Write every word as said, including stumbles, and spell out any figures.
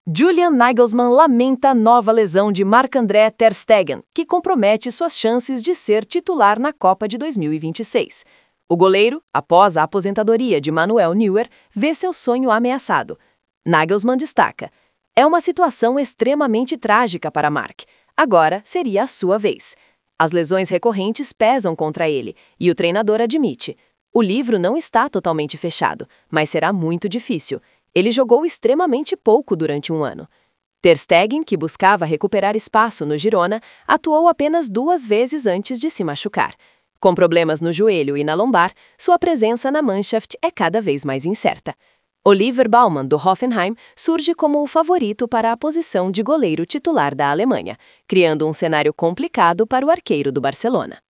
Julian Nagelsmann lamenta a nova lesão de Marc-André ter Stegen, que compromete suas chances de ser titular na Copa de dois mil e vinte e seis. O goleiro, após a aposentadoria de Manuel Neuer, vê seu sonho ameaçado. Nagelsmann destaca: é uma situação extremamente trágica para Marc. Agora seria a sua vez. As lesões recorrentes pesam contra ele, e o treinador admite: o livro não está totalmente fechado, mas será muito difícil. Ele jogou extremamente pouco durante um ano. Ter Stegen, que buscava recuperar espaço no Girona, atuou apenas duas vezes antes de se machucar. Com problemas no joelho e na lombar, sua presença na Mannschaft é cada vez mais incerta. Oliver Baumann, do Hoffenheim, surge como o favorito para a posição de goleiro titular da Alemanha, criando um cenário complicado para o arqueiro do Barcelona.